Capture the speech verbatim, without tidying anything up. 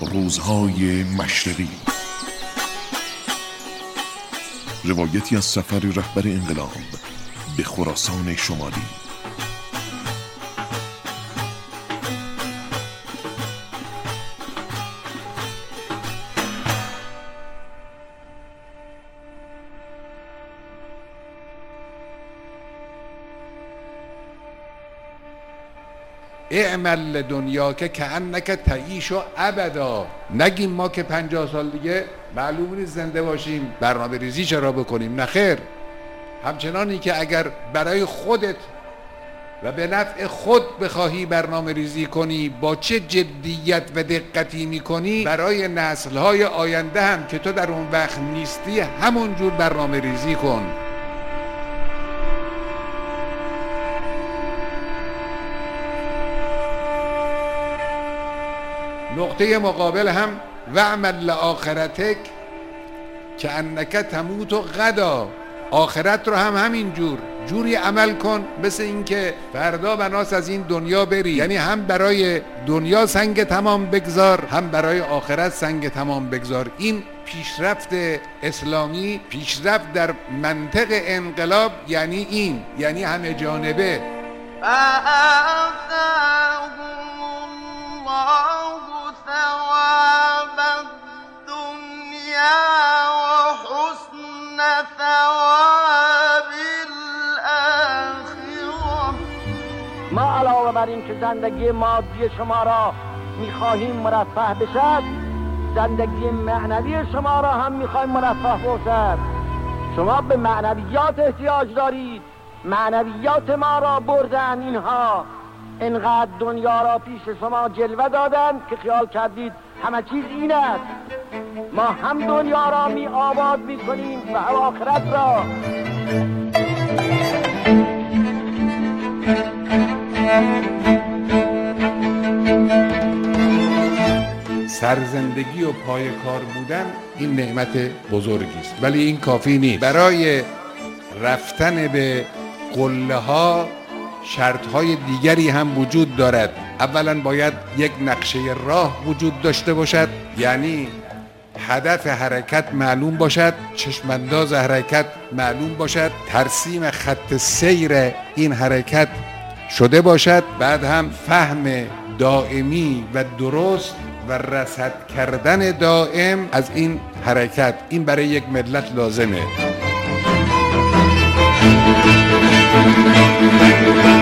روزهای مشرقی، روایتی از سفر رهبر انقلاب به خراسان شمالی. اعمل دنیا که کأنک تعیش و ابدا. نگیم ما که پنجاه سال دیگه معلوم نیست زنده باشیم، برنامه ریزی چرا بکنیم؟ نه خیر، همچنانی که اگر برای خودت و به نفع خود بخواهی برنامه ریزی کنی، با چه جدیت و دقتی میکنی، برای نسل‌های آینده هم که تو در اون وقت نیستی همونجور برنامه ریزی کن. نقطه مقابل هم وعمل لآخرتک که انک تموت و غدا. آخرت رو هم همین جور جوری عمل کن مثل این که فردا بناس از این دنیا بری، یعنی هم برای دنیا سنگ تمام بگذار، هم برای آخرت سنگ تمام بگذار. این پیشرفت اسلامی، پیشرفت در منطق انقلاب یعنی این، یعنی همه جانبه. ثواب الدنیا و حسن ثواب الاخره. ما علاوه بر این که زندگی مادی شما را میخواهیم مرفه بشد، زندگی معنوی شما را هم میخواهیم مرفه باشد. شما به معنویات احتیاج دارید. معنویات ما را بردن اینها، اینقدر دنیا را پیش شما جلوه دادن که خیال کردید همه چیز این است. ما هم دنیا را می آباد می کنیم و آخرت را. سرزندگی و پای کار بودن این نعمت بزرگی است، ولی این کافی نیست. برای رفتن به قله ها شرط های دیگری هم وجود دارد. اولا باید یک نقشه راه وجود داشته باشد، یعنی هدف حرکت معلوم باشد، چشمانداز حرکت معلوم باشد، ترسیم خط سیر این حرکت شده باشد. بعد هم فهم دائمی و درست و رصد کردن دائم از این حرکت، این برای یک ملت لازمه.